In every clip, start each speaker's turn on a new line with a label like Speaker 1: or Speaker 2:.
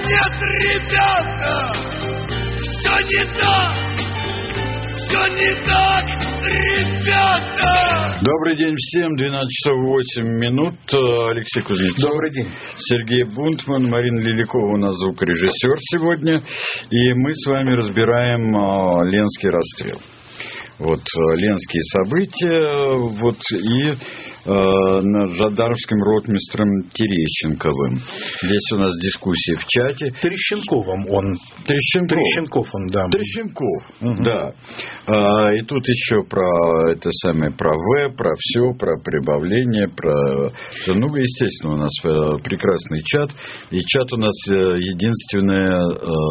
Speaker 1: Нет, ребята, все не так, все не так, ребята.
Speaker 2: Добрый день всем, 12 часов 8 минут. Алексей Кузнецов.
Speaker 3: Добрый день.
Speaker 2: Сергей Бунтман, Марина Лиликова у нас звукорежиссер сегодня. И мы с вами разбираем Ленский расстрел. Вот ленские события, вот и над жандармским ротмистром Терещенковым. Здесь у нас дискуссия в чате.
Speaker 3: Терещенковым он. Терещенков он, да.
Speaker 2: Терещенков, да. И тут еще про это самое, про про все, про прибавление, про... Ну, естественно, у нас прекрасный чат. И чат у нас единственное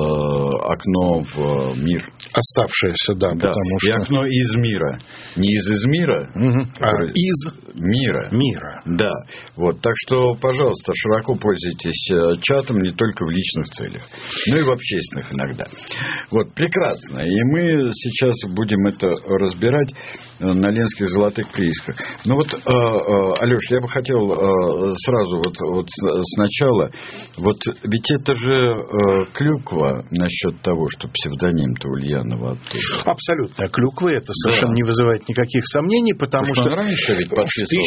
Speaker 2: окно в мир.
Speaker 3: Оставшееся, да. Потому
Speaker 2: что... И окно из мира. Не из мира,
Speaker 3: а из
Speaker 2: мира. Да. Вот. Так что, пожалуйста, широко пользуйтесь чатом не только в личных целях, но и в общественных иногда. Вот. Прекрасно. И мы сейчас будем это разбирать на ленских золотых приисках. Ну вот, Алеш, я бы хотел сразу вот сначала. Вот ведь это же клюква насчет того, что псевдоним-то Ульянова оттуда.
Speaker 3: Абсолютно. Клюква это совершенно не вызывает никаких сомнений, потому что
Speaker 2: раньше ведь
Speaker 3: в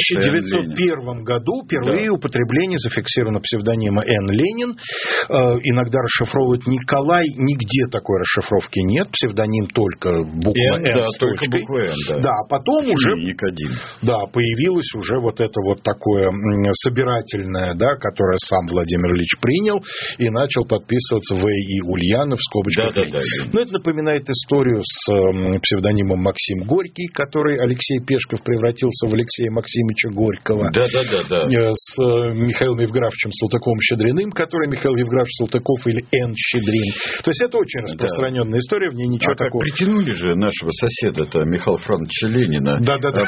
Speaker 3: 1901 году впервые употребление зафиксировано псевдонима Н. Ленин. Иногда расшифровывают Николай. Нигде такой расшифровки нет. Псевдоним только буква Н с точкой. Да, а потом уже появилось уже вот это вот такое собирательное, да, которое сам Владимир Ильич принял и начал подписываться В. И. Ульянов в скобочках. Но это напоминает историю с псевдонимом Максим Горький, который Алексей Пешков превратился в Алексея Максимовича Горького. С Михаилом Евграфовичем Салтыковым-Щедриным, который Михаил Евграфович Салтыков или Н. Щедрин. То есть это очень распространенная история, в ней ничего такого.
Speaker 2: Притянули же нашего соседа-то Михаила Франковича Ленина,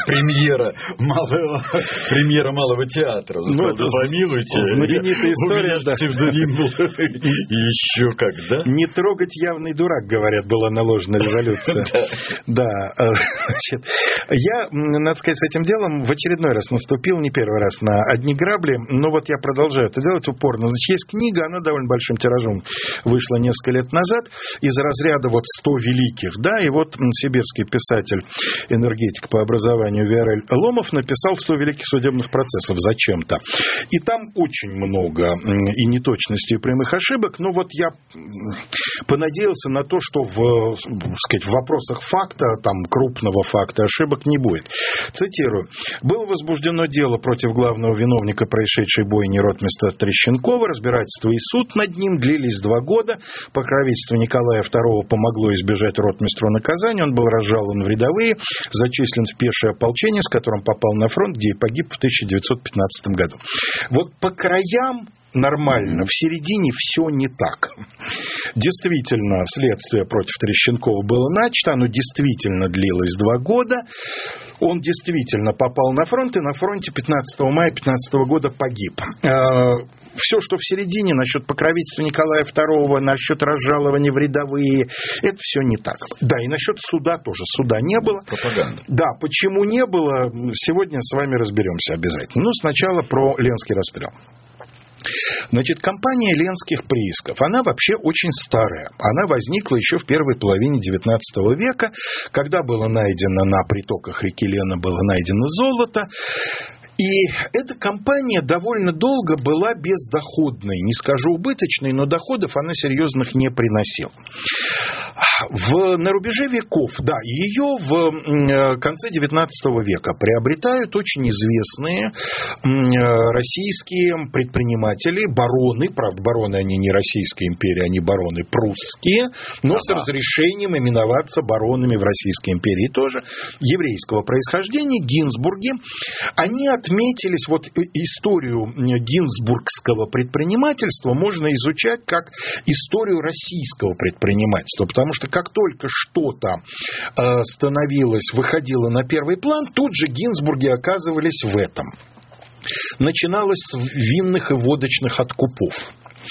Speaker 2: премьера малого театра. Помилуйте.
Speaker 3: Знаменитая история.
Speaker 2: Псевдоним был. И еще когда?
Speaker 3: Не трогать явный дурак, говорят, была наложена резолюция. Да. Я, надо сказать, с этим делом в очередной раз наступил, не первый раз, на одни грабли, но вот я продолжаю это делать упорно. Значит, есть книга, она довольно большим тиражом вышла несколько лет назад, из разряда вот 100 великих, да, и вот сибирский писатель, энергетик по образованию Виорель Ломов написал 100 великих судебных процессов зачем-то. И там очень много и неточностей, и прямых ошибок, но вот я понадеялся на то, что в вопросах факта, там, крупного факта, ошибок не будет. Цитирую. «Было возбуждено дело против главного виновника происшедшей бойни ротмистра Терещенкова. Разбирательство и суд над ним длились 2 года. Покровительство Николая II помогло избежать ротмистру наказания. Он был разжалован в рядовые, зачислен в пешее ополчение, с которым попал на фронт, где и погиб в 1915 году». Вот по краям нормально, в середине все не так. Действительно, следствие против Терещенкова было начато, оно действительно длилось 2 года. Он действительно попал на фронт, и на фронте 15 мая 15 года погиб. Все, что в середине, насчет покровительства Николая II, насчет разжалования в рядовые, это все не так. Да, и насчет суда тоже. Суда не было.
Speaker 2: Пропаганда.
Speaker 3: Да, почему не было, сегодня с вами разберемся обязательно. Но сначала про Ленский расстрел. Значит, компания ленских приисков, она вообще очень старая. Она возникла еще в первой половине XIX века, когда было найдено на притоках реки Лена было найдено золото. И эта компания довольно долго была бездоходной, не скажу убыточной, но доходов она серьезных не приносила. На рубеже веков, да, ее в конце XIX века приобретают очень известные российские предприниматели, бароны, правда, бароны они не Российской империи, они бароны прусские, но с разрешением именоваться баронами в Российской империи тоже, еврейского происхождения, Гинзбурги. Они отметились, вот историю гинзбургского предпринимательства можно изучать как историю российского предпринимательства, потому что как только что-то выходило на первый план, тут же Гинзбурги оказывались в этом. Начиналось с винных и водочных откупов.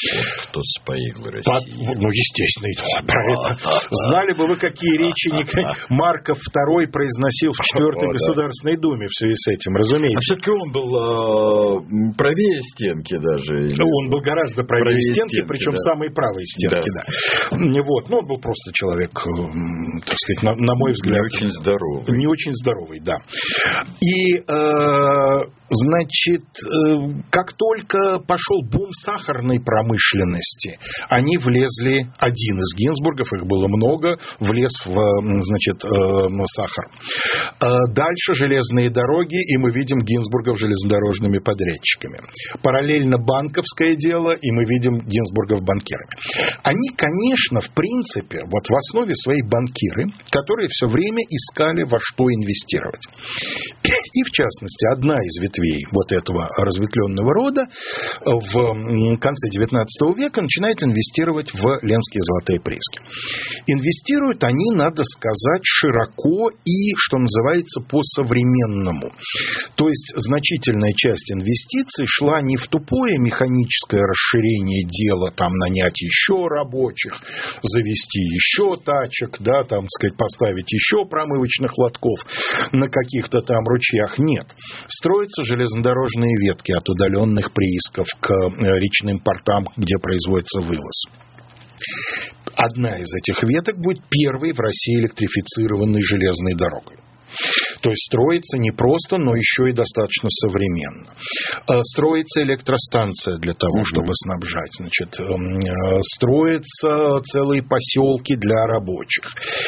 Speaker 2: Атос по иглы России.
Speaker 3: Ну, естественно, про это. Знали бы вы, какие речи Марков II произносил в 4-й Государственной Думе в связи с этим, разумеется.
Speaker 2: А все-таки он был правее стенки даже.
Speaker 3: Он был гораздо правее стенки, причем самой правой стенки, да. Вот. Ну, он был просто человек, так сказать, на мой взгляд...
Speaker 2: Не очень здоровый.
Speaker 3: Не очень здоровый, да. И, значит, как только пошел бум сахарной промышленности, они влезли, один из Гинзбургов, их было много, влез в, значит, сахар. Дальше железные дороги, и мы видим Гинзбургов железнодорожными подрядчиками. Параллельно банковское дело, и мы видим Гинзбургов банкирами. Они, конечно, в принципе, вот в основе своей банкиры, которые все время искали, во что инвестировать. И, в частности, одна из ветвей вот этого разветвленного рода в конце XIX века начинает инвестировать в ленские золотые прииски. Инвестируют они, надо сказать, широко и, что называется, по-современному. То есть значительная часть инвестиций шла не в тупое механическое расширение дела, там нанять еще рабочих, завести еще тачек, да, там, так сказать, поставить еще промывочных лотков на каких-то там ручьях. Нет. Строятся железнодорожные ветки от удаленных приисков к речным портам, где производится вывоз. Одна из этих веток будет первой в России электрифицированной железной дорогой. То есть строится не просто, но еще и достаточно современно. Строится электростанция для того, чтобы снабжать. Значит, строятся целые поселки для рабочих.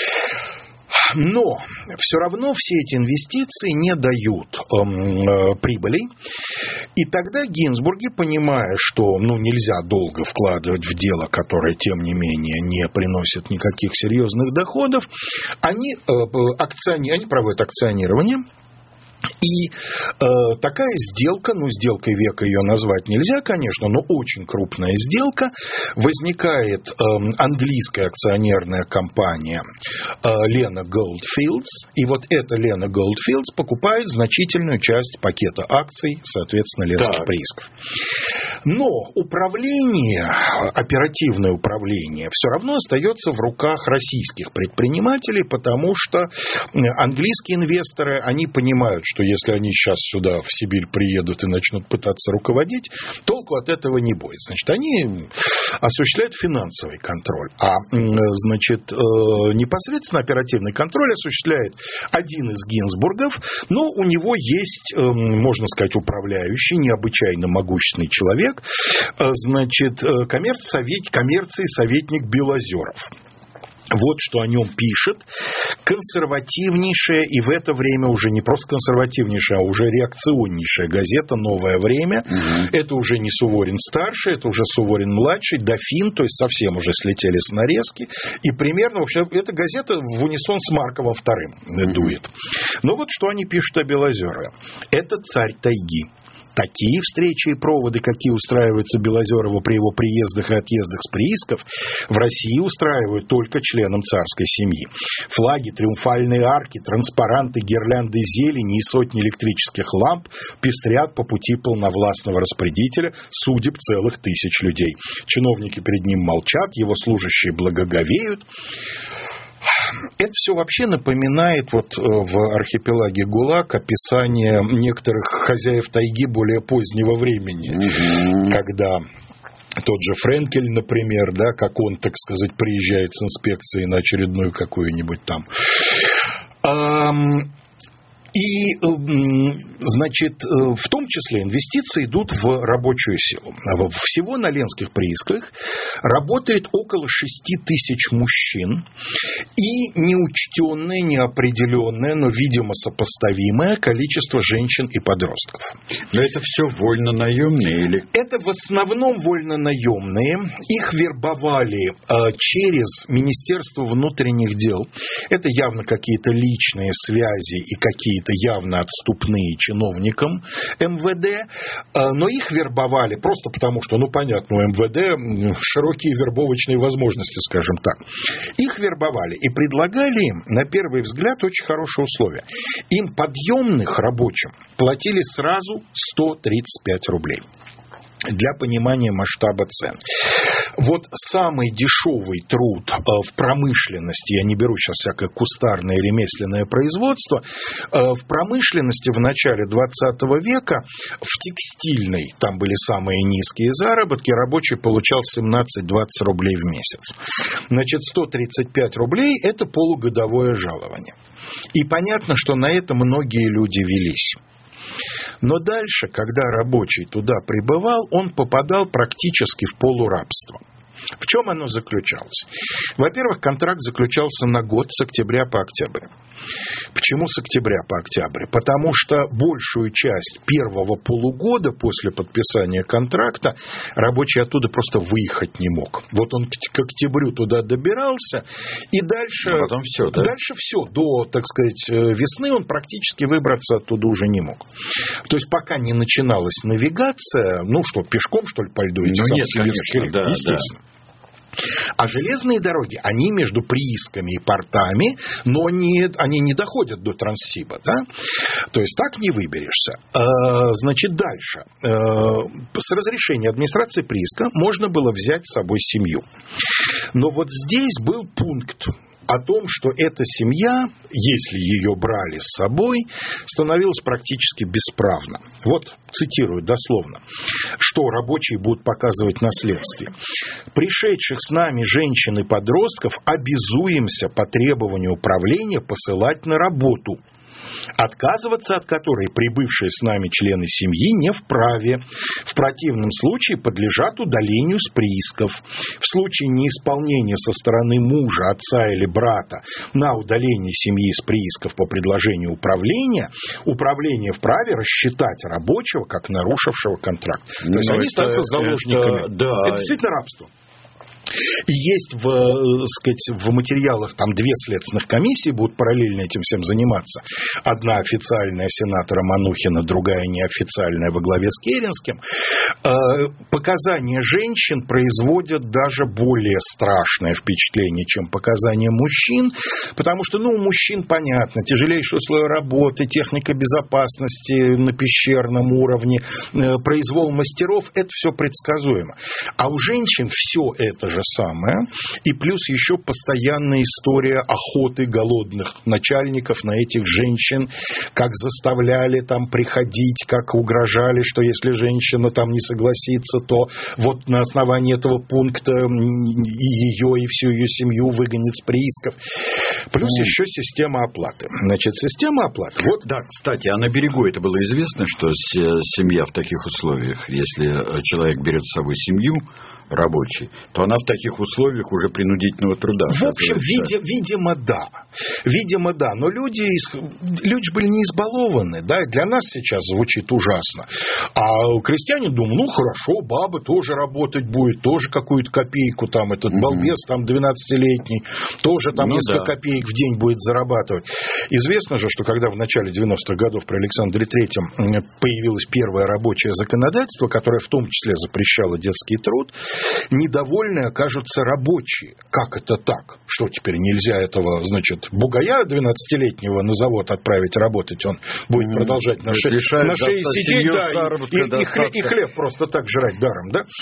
Speaker 3: Но все равно все эти инвестиции не дают прибылей. И тогда Гинзбурги, понимая, что нельзя долго вкладывать в дело, которое, тем не менее, не приносит никаких серьезных доходов, они проводят акционирование. И такая сделка, сделкой века ее назвать нельзя, конечно, но очень крупная сделка, возникает английская акционерная компания Lena Goldfields, и вот эта Lena Goldfields покупает значительную часть пакета акций, соответственно, ленских приисков. Но управление, оперативное управление, все равно остается в руках российских предпринимателей, потому что английские инвесторы, они понимают, что если они сейчас сюда, в Сибирь, приедут и начнут пытаться руководить, толку от этого не будет. Значит, они осуществляют финансовый контроль. А, значит, непосредственно оперативный контроль осуществляет один из Гинзбургов, но у него есть, можно сказать, управляющий, необычайно могущественный человек, значит, коммерции советник Белозеров. Вот что о нем пишет консервативнейшая, и в это время уже не просто консервативнейшая, а уже реакционнейшая газета «Новое время». Это уже не Суворин-старший, это уже Суворин-младший, Дофин, то есть совсем уже слетели с нарезки. И примерно, вообще, эта газета в унисон с Марковым II дует. Но вот что они пишут о Белозерове. Это царь тайги. Такие встречи и проводы, какие устраиваются Белозерову при его приездах и отъездах с приисков, в России устраивают только членам царской семьи. Флаги, триумфальные арки, транспаранты, гирлянды зелени и сотни электрических ламп пестрят по пути полновластного распорядителя судеб целых тысяч людей. Чиновники перед ним молчат, его служащие благоговеют. Это все вообще напоминает вот в архипелаге ГУЛАГ описание некоторых хозяев тайги более позднего времени, когда тот же Френкель, например, да, как он, так сказать, приезжает с инспекцией на очередную какую-нибудь там. И, значит, в том числе инвестиции идут в рабочую силу. Всего на ленских приисках работает около 6 тысяч мужчин и неучтенное, неопределенное, но, видимо, сопоставимое количество женщин и подростков.
Speaker 2: Но это все вольно-наемные или?
Speaker 3: Это в основном вольно-наемные. Их вербовали через Министерство внутренних дел. Это явно какие-то личные связи и какие-то явно отступные чиновникам МВД, но их вербовали просто потому, что, понятно, у МВД широкие вербовочные возможности, скажем так. Их вербовали и предлагали им, на первый взгляд, очень хорошие условия. Им подъемных рабочим платили сразу 135 рублей. Для понимания масштаба цен. Вот самый дешевый труд в промышленности, я не беру сейчас всякое кустарное и ремесленное производство, в промышленности в начале 20 века, в текстильной, там были самые низкие заработки, рабочий получал 17-20 рублей в месяц. Значит, 135 рублей – это полугодовое жалование. И понятно, что на это многие люди велись. Но дальше, когда рабочий туда прибывал, он попадал практически в полурабство. В чем оно заключалось? Во-первых, контракт заключался на год с октября по октябрь. Почему с октября по октябрь? Потому что большую часть первого полугода после подписания контракта рабочий оттуда просто выехать не мог. Вот он к октябрю туда добирался, и дальше,
Speaker 2: потом все, да?
Speaker 3: Дальше все. До, так сказать, весны он практически выбраться оттуда уже не мог. То есть пока не начиналась навигация, ну что, пешком, что ли, по льду?
Speaker 2: Нет, конечно, да,
Speaker 3: естественно. Да. А железные дороги, они между приисками и портами, но они не доходят до Транссиба, да? То есть так не выберешься. Значит, дальше. С разрешения администрации прииска можно было взять с собой семью. Но вот здесь был пункт о том, что эта семья, если ее брали с собой, становилась практически бесправна. Вот цитирую дословно, что рабочие будут показывать на следствии. «Пришедших с нами женщин и подростков обязуемся по требованию управления посылать на работу, отказываться от которой прибывшие с нами члены семьи не вправе. В противном случае подлежат удалению с приисков. В случае неисполнения со стороны мужа, отца или брата на удаление семьи с приисков по предложению управления, управление вправе рассчитать рабочего как нарушившего контракт». То есть они становятся заложниками. Это действительно рабство. И есть в материалах, там 2 следственных комиссии будут параллельно этим всем заниматься. Одна официальная сенатора Манухина, другая неофициальная во главе с Керенским. Показания женщин производят даже более страшное впечатление, чем показания мужчин, потому что, у мужчин понятно, тяжелейшие условия работы, техника безопасности на пещерном уровне, произвол мастеров, это все предсказуемо. А у женщин все это же самое, и плюс еще постоянная история охоты голодных начальников на этих женщин, как заставляли там приходить, как угрожали, что если женщина там не согласится, то вот на основании этого пункта и ее, и всю ее семью выгонят с приисков. Плюс еще система оплаты. Значит, система оплаты. Вот.
Speaker 2: Да, кстати, а на берегу это было известно, что семья в таких условиях, если человек берет с собой семью, рабочий, то она в таких условиях уже принудительного труда.
Speaker 3: В общем, видимо, да. Видимо, да. Но люди же были не избалованы. Да? Для нас сейчас звучит ужасно. А крестьяне думают, хорошо, баба тоже работать будет, тоже какую-то копейку, там этот балбес там 12-летний, тоже там несколько копеек в день будет зарабатывать. Известно же, что когда в начале 90-х годов при Александре III появилось первое рабочее законодательство, которое в том числе запрещало детский труд, недовольны окажутся рабочие. Как это так? Что теперь нельзя этого, значит, бугая 12-летнего на завод отправить работать? Он будет продолжать на шее сидеть, и хлеб просто так жрать даром, да?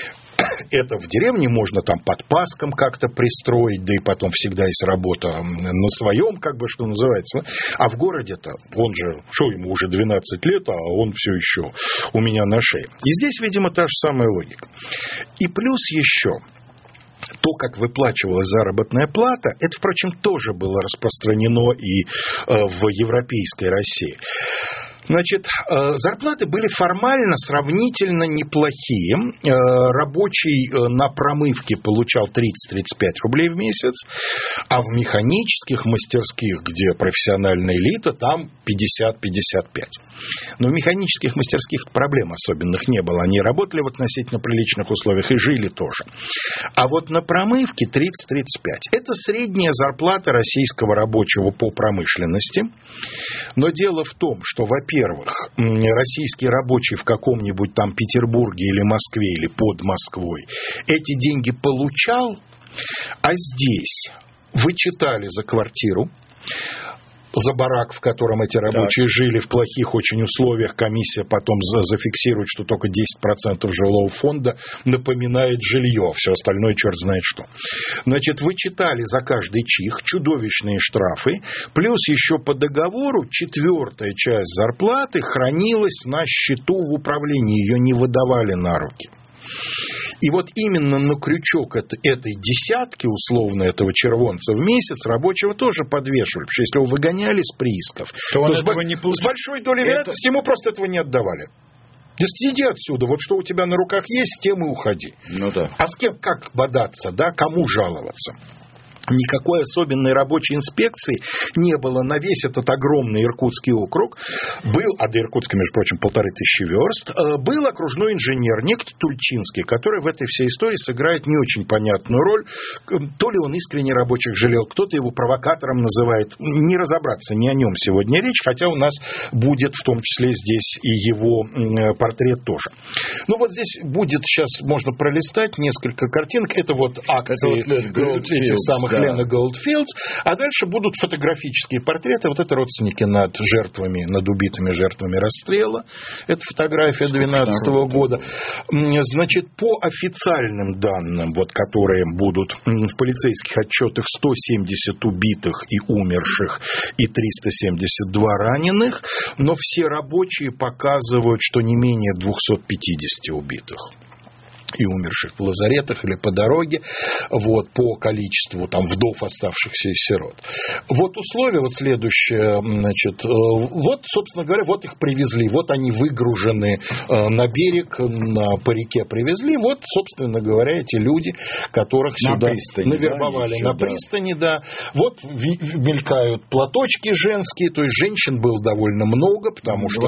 Speaker 3: Это в деревне можно там под паском как-то пристроить, да и потом всегда есть работа на своем, как бы, что называется. А в городе-то, он же, что ему уже 12 лет, а он все еще у меня на шее. И здесь, видимо, та же самая логика. И плюс еще то, как выплачивалась заработная плата, это, впрочем, тоже было распространено и в европейской России. Значит, зарплаты были формально сравнительно неплохие. Рабочий на промывке получал 30-35 рублей в месяц, а в механических мастерских, где профессиональная элита, там 50-55. Но в механических мастерских проблем особенных не было. Они работали в относительно приличных условиях и жили тоже. А вот на промывке 30-35. Это средняя зарплата российского рабочего по промышленности. Но дело в том, что, во-первых, российский рабочий в каком-нибудь там Петербурге или Москве, или под Москвой эти деньги получал, а здесь вычитали за квартиру, за барак, в котором эти рабочие жили в плохих очень условиях. Комиссия потом зафиксирует, что только 10% жилого фонда напоминает жилье, все остальное черт знает что. Значит, вычитали за каждый чих чудовищные штрафы, плюс еще по договору 4-я часть зарплаты хранилась на счету в управлении, ее не выдавали на руки. И вот именно на крючок этой десятки, условно, этого червонца в месяц рабочего тоже подвешивали. Потому что если его выгоняли с приисков, то с большой долей вероятности ему просто этого не отдавали. Да иди отсюда, вот что у тебя на руках есть, с тем и уходи.
Speaker 2: Ну да.
Speaker 3: А с кем как бодаться, да, кому жаловаться? Никакой особенной рабочей инспекции не было на весь этот огромный Иркутский округ. Был, а до Иркутска, между прочим, 1500 верст, был окружной инженер, некто Тульчинский, который в этой всей истории сыграет не очень понятную роль. То ли он искренне рабочих жалел, кто-то его провокатором называет. Не разобраться, не о нем сегодня речь, хотя у нас будет в том числе здесь и его портрет тоже. Ну вот здесь будет, сейчас можно пролистать несколько картинок. Это вот акции этих самых Лена Голдфилдс, а дальше будут фотографические портреты. Вот это родственники над жертвами, над убитыми жертвами расстрела. Это фотография 2012 года. Значит, по официальным данным, вот, которые будут в полицейских отчетах, 170 убитых и умерших и 372 раненых, но все рабочие показывают, что не менее 250 убитых и умерших в лазаретах или по дороге, вот, по количеству там вдов, оставшихся и сирот. Вот условия, вот следующее, значит, вот, собственно говоря, вот их привезли, вот они выгружены на берег, по реке привезли, вот, собственно говоря, эти люди, которых сюда навербовали на пристани, да, вот мелькают платочки женские, то есть женщин было довольно много, потому что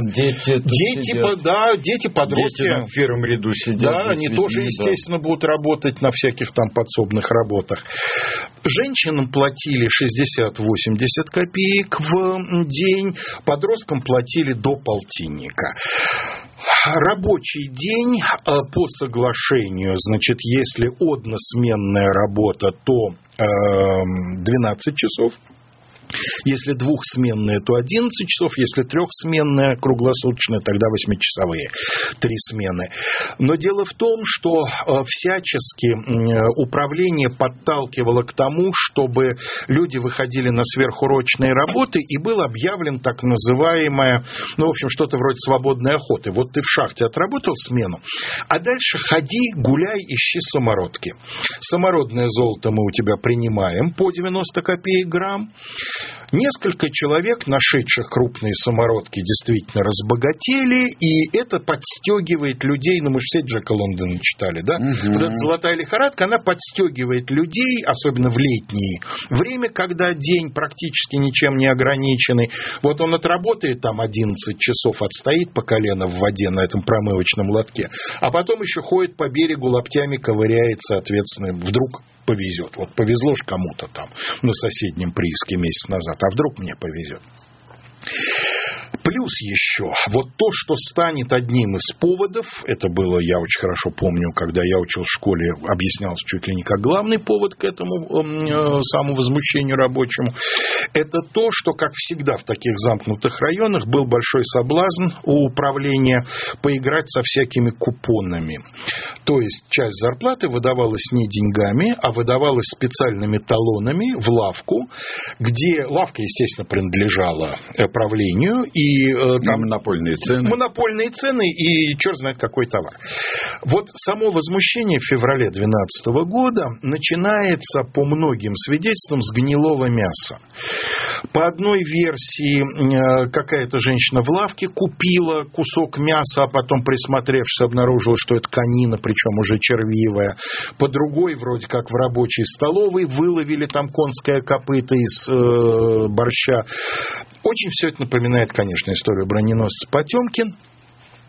Speaker 3: дети, подростки,
Speaker 2: дети в первом ряду сидят,
Speaker 3: да, они тоже, естественно, будут работать на всяких там подсобных работах. Женщинам платили 60-80 копеек в день, подросткам платили до полтинника. Рабочий день по соглашению, значит, если односменная работа, то 12 часов. Если двухсменная, то 11 часов. Если трехсменная, круглосуточная, тогда 8-часовые. 3 смены. Но дело в том, что всячески управление подталкивало к тому, чтобы люди выходили на сверхурочные работы, и был объявлен так называемое, ну, в общем, что-то вроде свободной охоты. Вот ты в шахте отработал смену, а дальше ходи, гуляй, ищи самородки. Самородное золото мы у тебя принимаем по 90 копеек грамм. Несколько человек, нашедших крупные самородки, действительно разбогатели, и это подстегивает людей, ну мы же все Джека Лондона читали, да? Вот эта золотая лихорадка, она подстегивает людей, особенно в летнее время, когда день практически ничем не ограниченный. Вот он отработает там 11 часов, отстоит по колено в воде на этом промывочном лотке, а потом еще ходит по берегу, локтями ковыряет, соответственно, вдруг повезет. Вот повезло ж кому-то там на соседнем прииске месяц назад, а вдруг мне повезет. Плюс еще, вот то, что станет одним из поводов, это было, я очень хорошо помню, когда я учил в школе, объяснялось чуть ли не как главный повод к этому самому возмущению рабочему, это то, что, как всегда в таких замкнутых районах, был большой соблазн у управления поиграть со всякими купонами. То есть часть зарплаты выдавалась не деньгами, а выдавалась специальными талонами в лавку, где лавка, естественно, принадлежала правлению, и там монопольные цены и черт знает какой товар. Вот само возмущение в феврале 2012 года начинается, по многим свидетельствам, с гнилого мяса. По одной версии, какая-то женщина в лавке купила кусок мяса, а потом, присмотревшись, обнаружила, что это конина, причем уже червивая. По другой, вроде как в рабочей столовой, выловили там конское копыто из борща. Очень все это напоминает, конечно, историю броненосца Потемкин.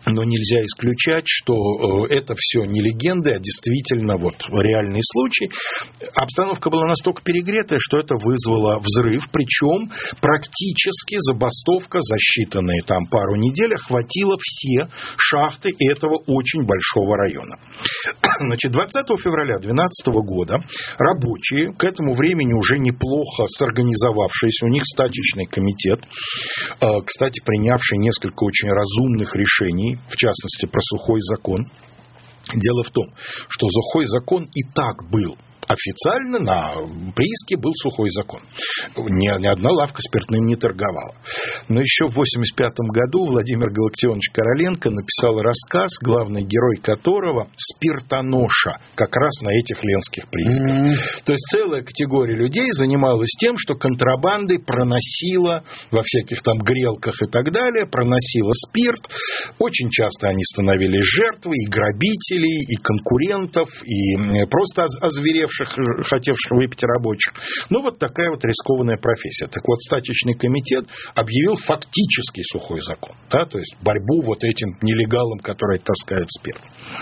Speaker 3: Но нельзя исключать, что это все не легенды, а действительно вот реальный случай. Обстановка была настолько перегретая, что это вызвало взрыв, причем практически забастовка за считанные там пару недель охватила все шахты этого очень большого района. Значит, 20 февраля 2012 года рабочие, к этому времени уже неплохо сорганизовавшиеся, у них стачечный комитет, кстати, принявший несколько очень разумных решений, в частности, про сухой закон. Дело в том, что сухой закон и так был. Официально на прииске был сухой закон. Ни одна лавка спиртным не торговала. Но еще в 1985 году Владимир Галактионович Короленко написал рассказ, главный герой которого спиртоноша, как раз на этих ленских приисках. То есть целая категория людей занималась тем, что контрабандой проносила во всяких там грелках и так далее, проносила спирт. Очень часто они становились жертвой и грабителей, и конкурентов, и просто озверевших, хотевших выпить рабочих. Ну, вот такая вот рискованная профессия. Так вот, стачечный комитет объявил фактически сухой закон. Да, то есть борьбу вот этим нелегалам, которые таскают спирт.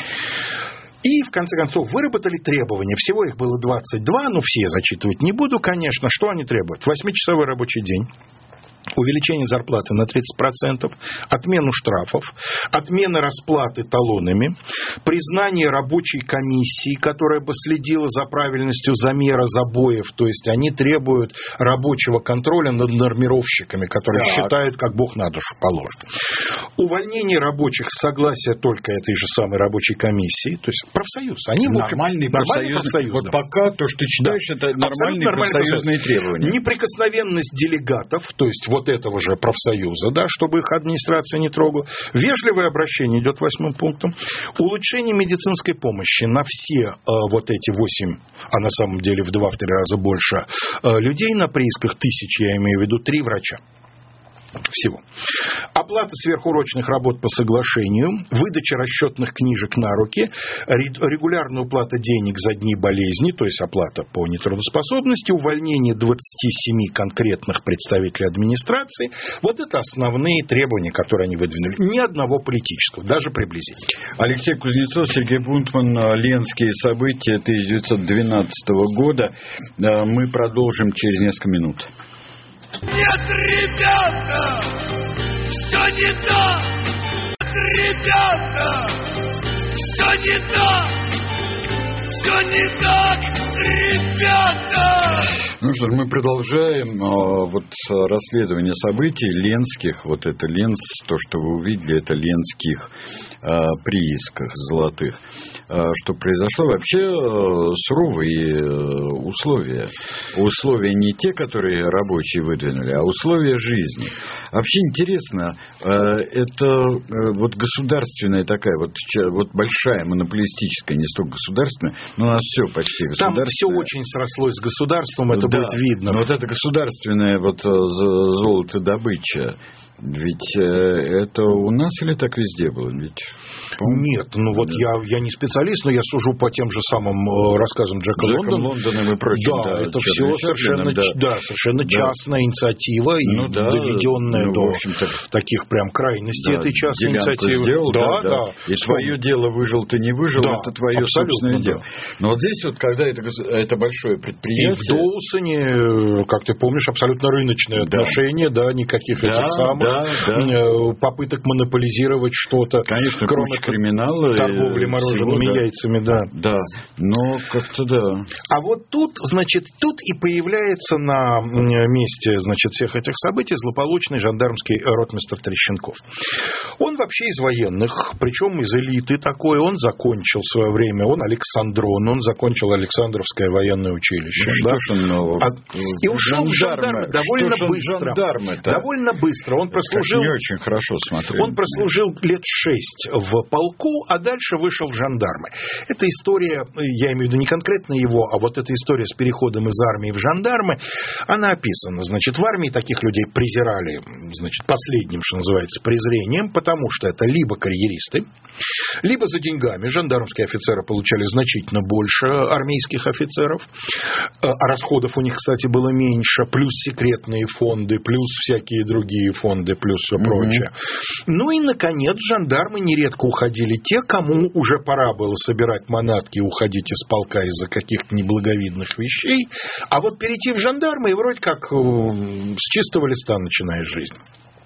Speaker 3: И, в конце концов, выработали требования. Всего их было 22, но все зачитывать не буду, конечно. Что они требуют? 8-часовой рабочий день. Увеличение зарплаты на 30%, отмену штрафов, отмена расплаты талонами, признание рабочей комиссии, которая бы следила за правильностью замера забоев, то есть они требуют рабочего контроля над нормировщиками, которые считают, как Бог на душу положит. Увольнение рабочих с согласия только этой же самой рабочей комиссии, то есть профсоюз. Они,
Speaker 2: нормальный профсоюз. Вот пока то, что ты читаешь, это нормальные профсоюзные требования.
Speaker 3: Неприкосновенность делегатов, то есть вот этого же профсоюза, да, чтобы их администрация не трогала. Вежливое обращение идет 8 пунктом. Улучшение медицинской помощи на все вот эти 8, а на самом деле в 2-3 раза больше людей на приисках, 1000, я имею в виду, 3 врача. Всего. Оплата сверхурочных работ по соглашению, выдача расчетных книжек на руки, регулярная уплата денег за дни болезни, то есть оплата по нетрудоспособности, увольнение 27 конкретных представителей администрации. Вот это основные требования, которые они выдвинули. Ни одного политического, даже приблизительно.
Speaker 2: Алексей Кузнецов, Сергей Бунтман, Ленские события 1912 года. Мы продолжим через несколько минут.
Speaker 1: Нет, ребята, все не так. Нет, ребята, все не так. Все не так, ребята.
Speaker 2: Ну что ж, мы продолжаем вот расследование событий ленских. Вот это Ленс, то, что вы увидели, это ленских приисках золотых. Что произошло? Вообще суровые условия. Условия не те, которые рабочие выдвинули, а условия жизни. Вообще интересно, это вот государственная такая, вот большая монополистическая, не столько государственная, но у нас все почти государственное.
Speaker 3: Там все очень срослось с государством, это будет видно.
Speaker 2: Но вот это государственная вот золотодобыча, ведь это у нас или так везде было? Ведь
Speaker 3: нет, ну вот я не специалист, но я сужу по тем же самым рассказам Джека
Speaker 2: Лондона и прочим.
Speaker 3: Да, это все совершенно частная инициатива и доведенная до таких прям крайностей этой частной инициативы.
Speaker 2: Сделал, и твое дело, выжил ты не выжил, это твое собственное дело. Но вот здесь вот, когда это большое предприятие...
Speaker 3: И в Доусоне, как ты помнишь, абсолютно рыночные отношения, никаких этих самых попыток монополизировать что-то.
Speaker 2: Конечно,
Speaker 3: кроме
Speaker 2: криминала,
Speaker 3: торговли морожеными яйцами,
Speaker 2: Да, но как-то
Speaker 3: А вот тут и появляется на месте, всех этих событий злополучный жандармский ротмистр Трещенков. Он вообще из военных, причем из элиты такой, он закончил в свое время, он Александрон, он закончил Александровское военное училище. И ушел в жандармы довольно быстро. Довольно быстро. Он прослужил...
Speaker 2: Не очень хорошо смотрел.
Speaker 3: Он прослужил лет 6 в полку, а дальше вышел в жандармы. Эта история, я имею в виду не конкретно его, а вот эта история с переходом из армии в жандармы, она описана. Значит, в армии таких людей презирали, значит, последним, что называется, презрением, потому что это либо карьеристы, либо за деньгами. Жандармские офицеры получали значительно больше армейских офицеров, а расходов у них, кстати, было меньше, плюс секретные фонды, плюс всякие другие фонды, плюс все прочее. Ну и, наконец, жандармы нередко уходили те, кому уже пора было собирать манатки и уходить из полка из-за каких-то неблаговидных вещей, а вот перейти в жандармы и вроде как с чистого листа начинаешь жизнь.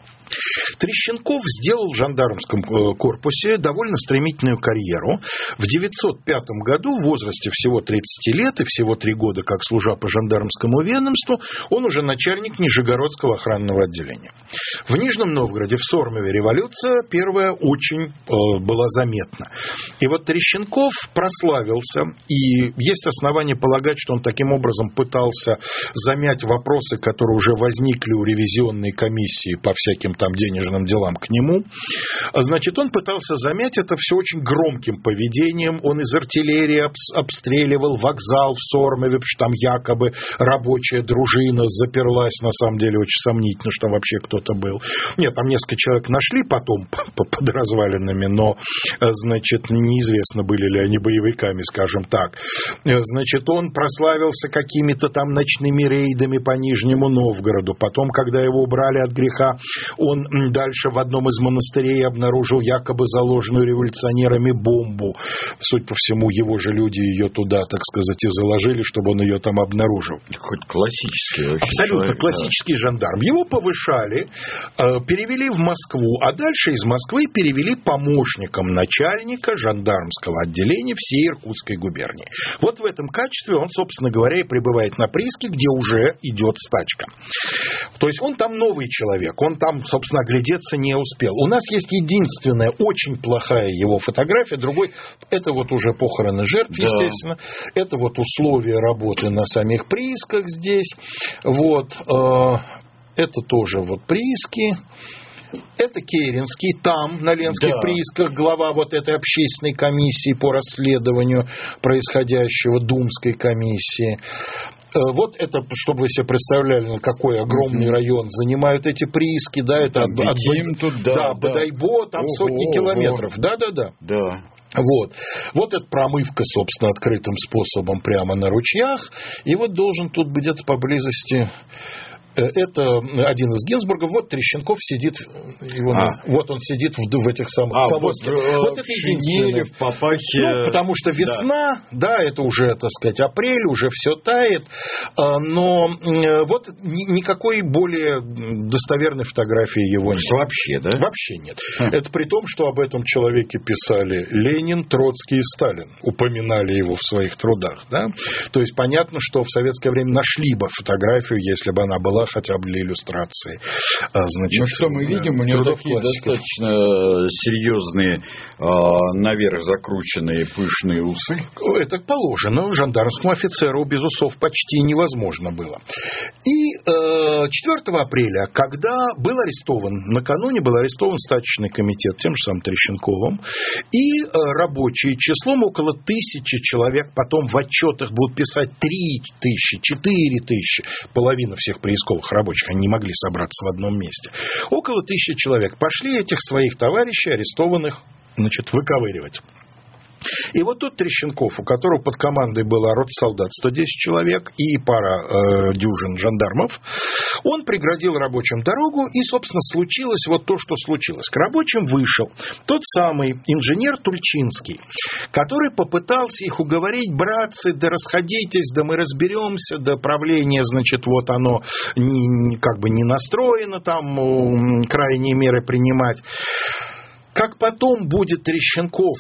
Speaker 3: Трещенков сделал в жандармском корпусе довольно стремительную карьеру. В 1905 году, в возрасте всего 30 лет и всего 3 года, как служа по жандармскому ведомству, он уже начальник Нижегородского охранного отделения. В Нижнем Новгороде, в Сормове, революция первая очень была заметна. И вот Трещенков прославился, и есть основания полагать, что он таким образом пытался замять вопросы, которые уже возникли у ревизионной комиссии по всяким там денежным делам к нему. Значит, он пытался замять это все очень громким поведением. Он из артиллерии обстреливал вокзал в Сормове, потому что там якобы рабочая дружина заперлась. На самом деле очень сомнительно, что вообще кто-то был. Нет, там несколько человек нашли потом под развалинами, но, значит, неизвестно, были ли они боевиками, скажем так. Значит, он прославился какими-то там ночными рейдами по Нижнему Новгороду. Потом, когда его убрали от греха, он дальше в одном из монастырей обнаружил якобы заложенную революционерами бомбу. Судя по всему, его же люди ее туда, так сказать, и заложили, чтобы он ее там обнаружил.
Speaker 2: Хоть классический вообще
Speaker 3: абсолютно
Speaker 2: человек,
Speaker 3: классический жандарм. Его повышали, перевели в Москву, а дальше из Москвы перевели помощником начальника жандармского отделения всей Иркутской губернии. Вот в этом качестве он, собственно говоря, и пребывает на прииске, где уже идет стачка. То есть он там новый человек, он там, собственно, оглядеться не успел. У нас есть единственная очень плохая его фотография, другой, это вот уже похороны жертв, да, естественно, это вот условия работы на самих приисках здесь, вот, это тоже вот прииски. Это Керенский, там, на Ленских приисках, глава вот этой общественной комиссии по расследованию происходящего, Думской комиссии. Вот это, чтобы вы себе представляли, какой огромный район занимают эти прииски, да, это от Бодайбо, там сотни километров. Да. Вот это промывка, собственно, открытым способом прямо на ручьях. И вот должен тут быть где-то поблизости... Это один из Гинзбургов. Вот Трещенков сидит, вот он сидит в этих самых повозках. Вот это единственное.
Speaker 2: В папахе.
Speaker 3: Ну, потому что весна, это уже, так сказать, апрель, уже все тает. Но вот никакой более достоверной фотографии его нет.
Speaker 2: Вообще, да?
Speaker 3: Вообще нет. Это при том, что об этом человеке писали Ленин, Троцкий и Сталин. Упоминали его в своих трудах. Да? То есть понятно, что в советское время нашли бы фотографию, если бы она была хотя бы для иллюстрации. Значит,
Speaker 2: что мы видим, у него такие достаточно серьезные, наверх закрученные пышные усы.
Speaker 3: Это положено. Жандармскому офицеру без усов почти невозможно было. И 4 апреля, когда был арестован, накануне был арестован стачечный комитет тем же самым Трещенковым, и рабочие числом около 1000 человек, потом в отчетах будут писать 3000, 4000, половина всех приисковых рабочих, они не могли собраться в одном месте. Около 1000 человек пошли этих своих товарищей, арестованных, выковыривать. И вот тут Трещенков, у которого под командой была рота солдат 110 человек и пара дюжин жандармов, он преградил рабочим дорогу, и, собственно, случилось вот то, что случилось. К рабочим вышел тот самый инженер Тульчинский, который попытался их уговорить: братцы, да расходитесь, да мы разберемся, да правление, значит, вот оно не настроено там крайние меры принимать. Как потом будет Трещенков,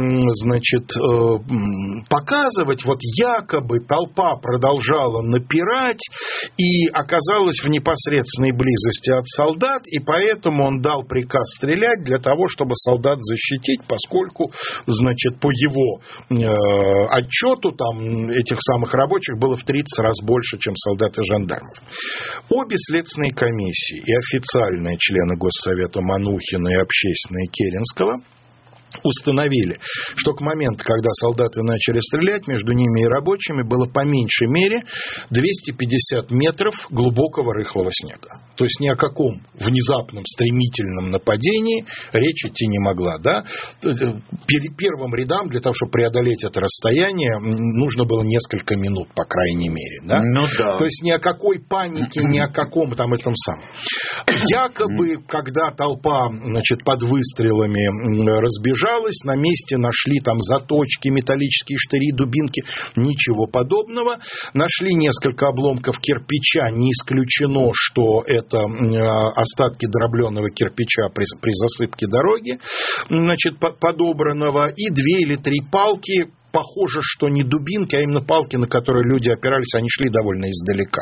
Speaker 3: показывать, вот якобы толпа продолжала напирать и оказалась в непосредственной близости от солдат, и поэтому он дал приказ стрелять для того, чтобы солдат защитить, поскольку, по его отчету, там этих самых рабочих было в 30 раз больше, чем солдат и жандармов. Обе следственные комиссии, и официальные члены Госсовета Манухина, и общественные Керенского, установили, что к моменту, когда солдаты начали стрелять, между ними и рабочими было по меньшей мере 250 метров глубокого рыхлого снега. То есть ни о каком внезапном стремительном нападении речь идти не могла. Да? Первым рядам для того, чтобы преодолеть это расстояние, нужно было несколько минут, по крайней мере. Да?
Speaker 2: Ну, да.
Speaker 3: То есть ни о какой панике, ни о каком там этом самом. Якобы, когда толпа, значит, под выстрелами разбежалась, на месте нашли там заточки, металлические штыри, дубинки, ничего подобного. Нашли несколько обломков кирпича, не исключено, что это остатки дробленого кирпича при засыпке дороги, значит, подобранного, и 2 или 3 палки, похоже, что не дубинки, а именно палки, на которые люди опирались, они шли довольно издалека.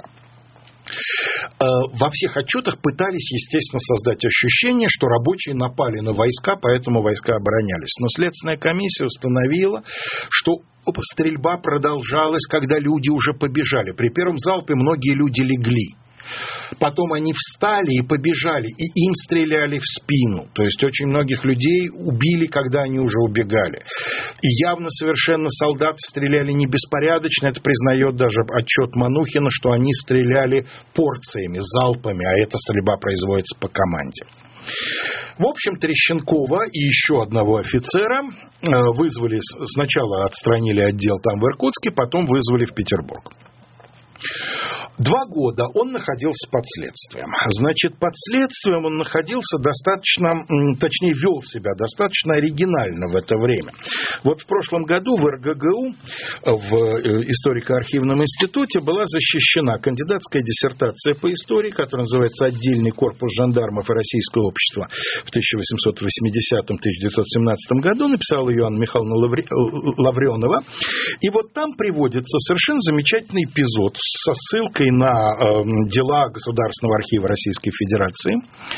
Speaker 3: Во всех отчетах пытались, естественно, создать ощущение, что рабочие напали на войска, поэтому войска оборонялись. Но Следственная комиссия установила, что стрельба продолжалась, когда люди уже побежали. При первом залпе многие люди легли. Потом они встали и побежали, и им стреляли в спину. То есть очень многих людей убили, когда они уже убегали. И явно совершенно солдаты стреляли не беспорядочно. Это признает даже отчет Манухина, что они стреляли порциями, залпами, а эта стрельба производится по команде. В общем, Трещенкова и еще одного офицера вызвали, сначала отстранили отдел там в Иркутске, потом вызвали в Петербург. 2 года он находился под следствием. Значит, под следствием он находился достаточно, точнее, вел себя достаточно оригинально в это время. Вот в прошлом году в РГГУ, в историко-архивном институте, была защищена кандидатская диссертация по истории, которая называется «Отдельный корпус жандармов и российское общество» в 1880-1917 году. Написала ее Анна Михайловна Лавренова. И вот там приводится совершенно замечательный эпизод со ссылкой на дела Государственного архива Российской Федерации.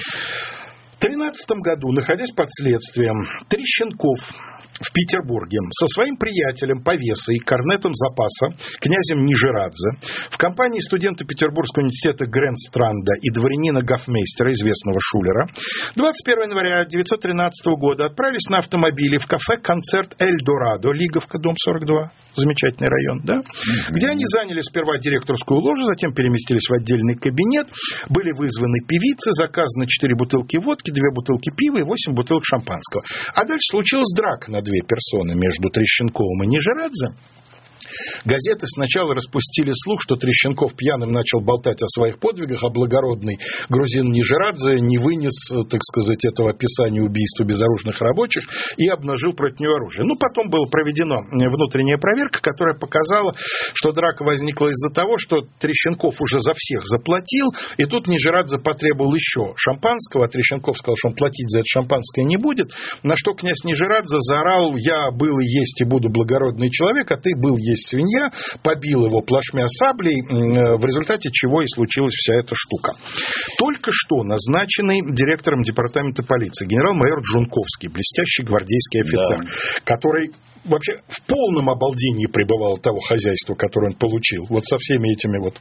Speaker 3: В 2013 году, находясь под следствием, Трещенков в Петербурге со своим приятелем Повесой, корнетом запаса, князем Нижерадзе, в компании студента Петербургского университета Гренстранда и дворянина Гофмейстера, известного Шулера, 21 января 1913 года отправились на автомобиле в кафе «Концерт Эльдорадо», Лиговка, дом 42, замечательный район, да? Где они заняли сперва директорскую ложу, затем переместились в отдельный кабинет, были вызваны певицы, заказаны 4 бутылки водки, 2 бутылки пива и 8 бутылок шампанского. А дальше случилась драка на 2 персоны между Трещенковым и Нижерадзе. Газеты сначала распустили слух, что Трещенков пьяным начал болтать о своих подвигах, а благородный грузин Нижерадзе не вынес, так сказать, этого описания убийства безоружных рабочих и обнажил против него оружие. Ну, потом была проведена внутренняя проверка, которая показала, что драка возникла из-за того, что Трещенков уже за всех заплатил, и тут Нижерадзе потребовал еще шампанского, а Трещенков сказал, что он платить за это шампанское не будет, на что князь Нижерадзе заорал: «Я был и есть и буду благородный человек, а ты был есть свинья», побил его плашмя саблей, в результате чего и случилась вся эта штука. Только что назначенный директором департамента полиции генерал-майор Джунковский, блестящий гвардейский офицер, да, который вообще в полном обалдении пребывал от того хозяйства, которое он получил, вот со всеми этими вот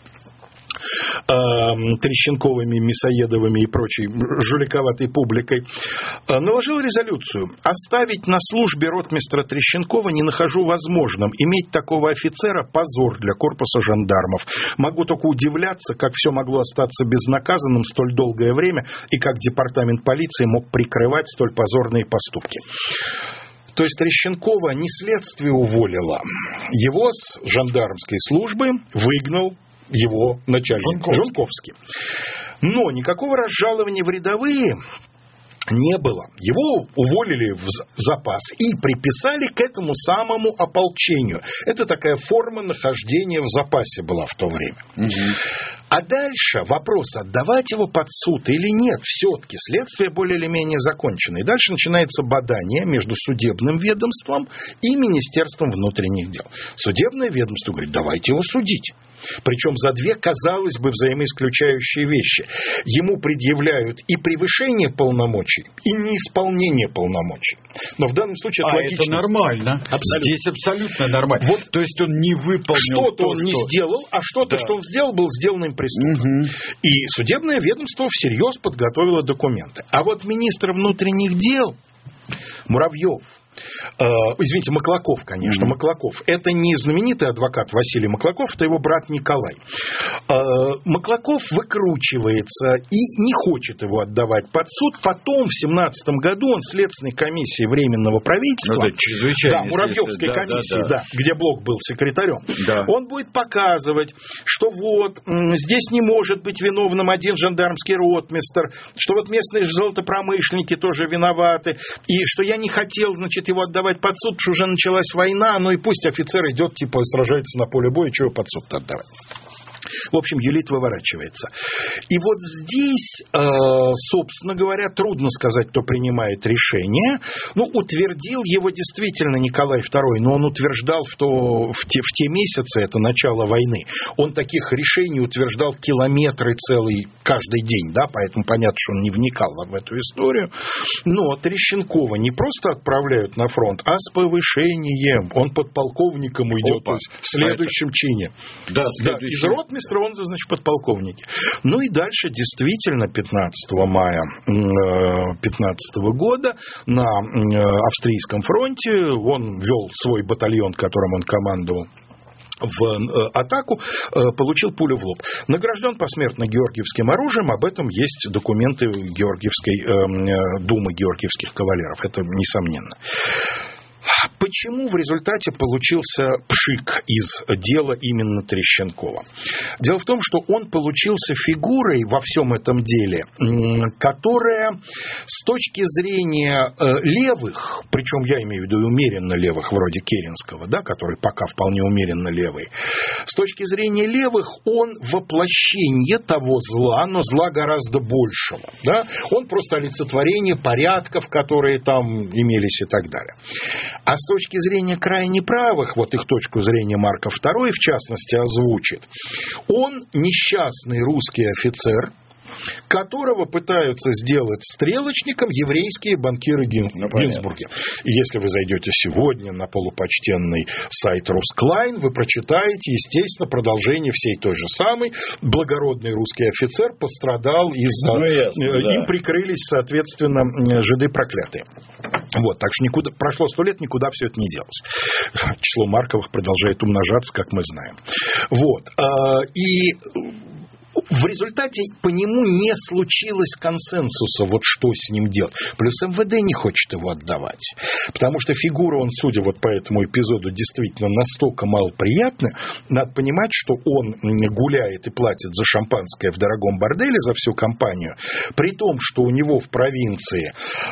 Speaker 3: Трещенковыми, Мясоедовыми и прочей жуликоватой публикой, наложил резолюцию: оставить на службе ротмистра Трещенкова не нахожу возможным. Иметь такого офицера — позор для корпуса жандармов. Могу только удивляться, как все могло остаться безнаказанным столь долгое время и как департамент полиции мог прикрывать столь позорные поступки. То есть Трещенкова не следствие уволило, его с жандармской службы выгнал его начальник Жунковский. Но никакого разжалования в рядовые не было. Его уволили в запас и приписали к этому самому ополчению. Это такая форма нахождения в запасе была в то время. А дальше вопрос, отдавать его под суд или нет. Все-таки следствие более или менее закончено. И дальше начинается бадание между судебным ведомством и Министерством внутренних дел. Судебное ведомство говорит: давайте его судить. Причем за 2, казалось бы, взаимоисключающие вещи. Ему предъявляют и превышение полномочий, и неисполнение полномочий. Но в данном случае это логично.
Speaker 2: Это нормально. Абсолютно. Здесь абсолютно нормально. Вот, то есть он не выполнил
Speaker 3: что-то, он не сделал, а что-то, что он сделал, был сделано им преступно. И судебное ведомство всерьез подготовило документы. А вот министр внутренних дел Муравьев, извините, Маклаков, конечно, Маклаков. Это не знаменитый адвокат Василий Маклаков, это его брат Николай. Маклаков выкручивается и не хочет его отдавать под суд. Потом, в 17 году, он в Следственной комиссии Временного правительства, Муравьевской комиссии, где Блок был секретарем, он будет показывать, что вот здесь не может быть виновным один жандармский ротмистр, что вот местные золотопромышленники тоже виноваты, и что я не хотел, значит, его отдавать под суд, потому что уже началась война, ну и пусть офицер идет, типа, сражается на поле боя, чего под суд-то отдавать. В общем, юлит выворачивается. И вот здесь, собственно говоря, трудно сказать, кто принимает решение. Ну, утвердил его действительно Николай II, но он утверждал в те месяцы, это начало войны, он таких решений утверждал километры целый каждый день, да, поэтому понятно, что он не вникал в эту историю. Но Терещенкова не просто отправляют на фронт, а с повышением. Он подполковником уйдет, то есть в следующем чине. Да, из ротмистра он, значит, подполковники. Ну и дальше действительно 15 мая 15 года на австрийском фронте он вел свой батальон, которым он командовал, в атаку, получил пулю в лоб. Награжден посмертно георгиевским оружием, об этом есть документы Думы георгиевских кавалеров, это несомненно. Почему в результате получился пшик из дела именно Терещенкова? Дело в том, что он получился фигурой во всем этом деле, которая с точки зрения левых, причем я имею в виду умеренно левых, вроде Керенского, да, который пока вполне умеренно левый, с точки зрения левых он воплощение того зла, но зла гораздо большего. Да? Он просто олицетворение порядков, которые там имелись и так далее. А с точки зрения крайне правых, вот их точку зрения Марков II, в частности, озвучит, он несчастный русский офицер, которого пытаются сделать стрелочником еврейские банкиры Гинзбурге. И если вы зайдете сегодня на полупочтенный сайт Русклайн, вы прочитаете, естественно, продолжение всей той же самой. Благородный русский офицер пострадал из-за... Им прикрылись, соответственно, жиды проклятые. Вот, так что прошло 100 лет, никуда все это не делось. Число Марковых продолжает умножаться, как мы знаем. Вот. И в результате по нему не случилось консенсуса, вот что с ним делать. Плюс МВД не хочет его отдавать. Потому что фигура, он, судя вот по этому эпизоду, действительно настолько малоприятна. Надо понимать, что он гуляет и платит за шампанское в дорогом борделе за всю компанию, при том, что у него в провинции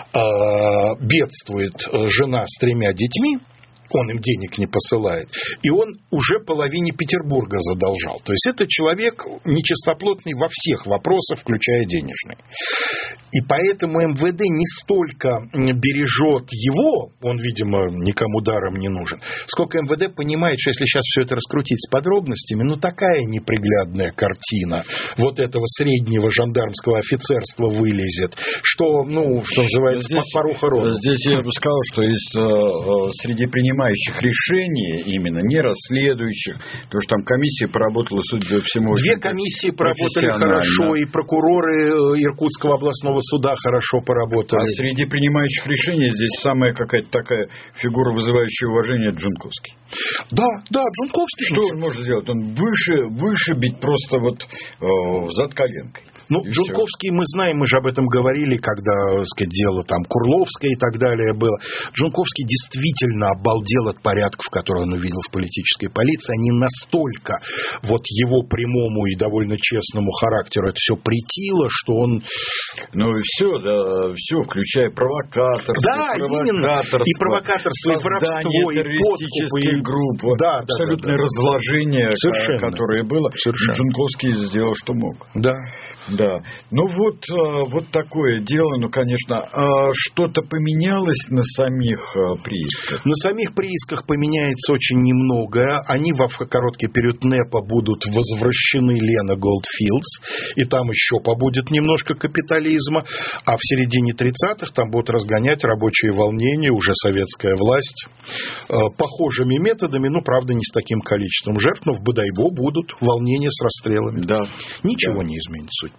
Speaker 3: бедствует жена с 3 детьми, он им денег не посылает, и он уже половине Петербурга задолжал. То есть это человек нечистоплотный во всех вопросах, включая денежный. И поэтому МВД не столько бережет его, он, видимо, никому даром не нужен, сколько МВД понимает, что если сейчас все это раскрутить с подробностями, ну такая неприглядная картина вот этого среднего жандармского офицерства вылезет, что, ну, что называется, поруха рода.
Speaker 2: Здесь я бы сказал, что среди принимающих решений, именно не расследующих, потому что там комиссия поработала, судя по всему,
Speaker 3: 2 комиссии поработали хорошо, и прокуроры Иркутского областного суда хорошо поработали.
Speaker 2: А среди принимающих решений здесь самая какая-то такая фигура, вызывающая уважение, Джунковский.
Speaker 3: Да, Джунковский.
Speaker 2: Что он может сделать? Он вышибить просто вот зад коленкой.
Speaker 3: Ну, Джунковский, мы знаем, мы же об этом говорили, когда, так сказать, дело там Курловское и так далее было. Джунковский действительно обалдел от порядков, которые он увидел в политической полиции. Они настолько вот его прямому и довольно честному характеру это все претило, что он...
Speaker 2: Ну, и все, включая провокаторство.
Speaker 3: Да, именно. И провокаторство, и воровство, и
Speaker 2: террористические группы. Да, абсолютное разложение, которое было. Совершенно. Джунковский сделал, что мог. Да. Ну, вот такое дело. Ну, конечно, что-то поменялось на самих приисках?
Speaker 3: На самих приисках поменяется очень немного. Они во короткий период НЭПа будут возвращены Лена Голдфилдс, и там еще побудет немножко капитализма. А в середине 30-х там будут разгонять рабочие волнения, уже советская власть, похожими методами, ну, правда, не с таким количеством жертв, но в Бодайбо будут волнения с расстрелами.
Speaker 2: Да.
Speaker 3: Ничего не изменится, суть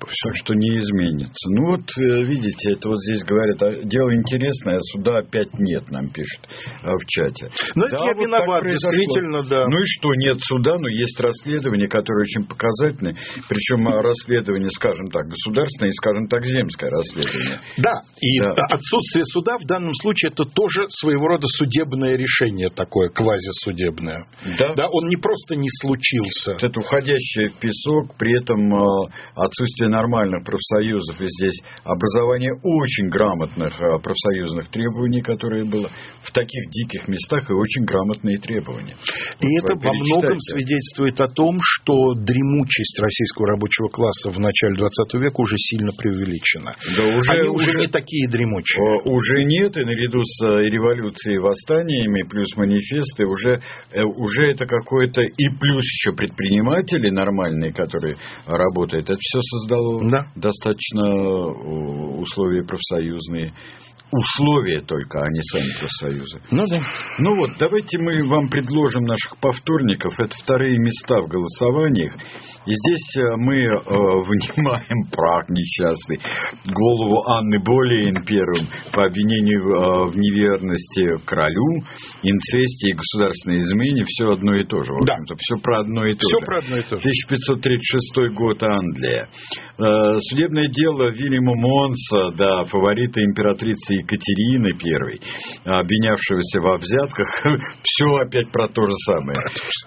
Speaker 3: всему.
Speaker 2: Так что не изменится. Ну вот, видите, это вот здесь говорят, дело интересное, а суда опять нет, нам пишут в чате.
Speaker 3: Ну, это я вот виноват, действительно, да.
Speaker 2: Ну и что, нет суда, но есть расследование, которое очень показательное. Причем расследование, скажем так, государственное и, скажем так, земское расследование.
Speaker 3: Да, и отсутствие суда в данном случае это тоже своего рода судебное решение такое, квазисудебное. Да, он не просто не случился.
Speaker 2: Вот это уходящее в песок, при этом отсутствие нормальных профсоюзов, и здесь образование очень грамотных профсоюзных требований, которые было в таких диких местах, и очень грамотные требования.
Speaker 3: И вот это во многом свидетельствует о том, что дремучесть российского рабочего класса в начале 20 века уже сильно преувеличена.
Speaker 2: Да,
Speaker 3: они уже не такие дремучие.
Speaker 2: Уже нет, и наряду с революцией и восстаниями, плюс манифесты, уже это какое-то, и плюс еще предприниматели нормальные, которые работают, это все создало достаточно условия профсоюзные. Условия только, а не сами профсоюзы.
Speaker 3: Ну да.
Speaker 2: Ну вот, давайте мы вам предложим наших повторников. Это вторые места в голосованиях. И здесь мы вынимаем прах несчастный. Голову Анны Болейн первым по обвинению в неверности королю, инцесте и государственной измене. Все одно и то же. В общем-то, все про одно и то же.
Speaker 3: Все про одно и то же.
Speaker 2: 1536 год, Англия. Судебное дело Вильяма Монса, фаворита императрицы Екатерины I, обвинявшегося во взятках, все опять про то же самое.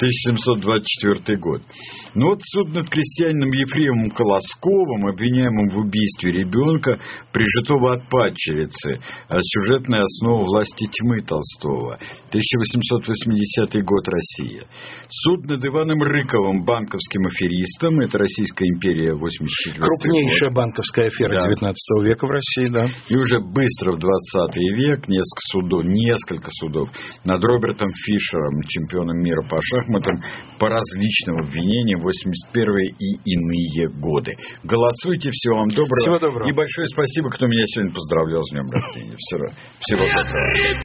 Speaker 2: 1724 год. Ну вот суд над крестьянином Ефремом Колосковым, обвиняемым в убийстве ребенка, прижитого от падчерицы, сюжетная основа «Власти тьмы» Толстого. 1880 год, Россия. Суд над Иваном Рыковым, банковским аферистом, это Российская империя, 84
Speaker 3: крупнейшая банковская афера 19 века в России, да.
Speaker 2: И уже быстро в 20 век несколько судов над Робертом Фишером, чемпионом мира по шахматам, по различным обвинениям, 81 и иные годы. Голосуйте, всего вам доброго.
Speaker 3: Всего доброго.
Speaker 2: И большое спасибо, кто меня сегодня поздравлял с днем рождения. Всего доброго.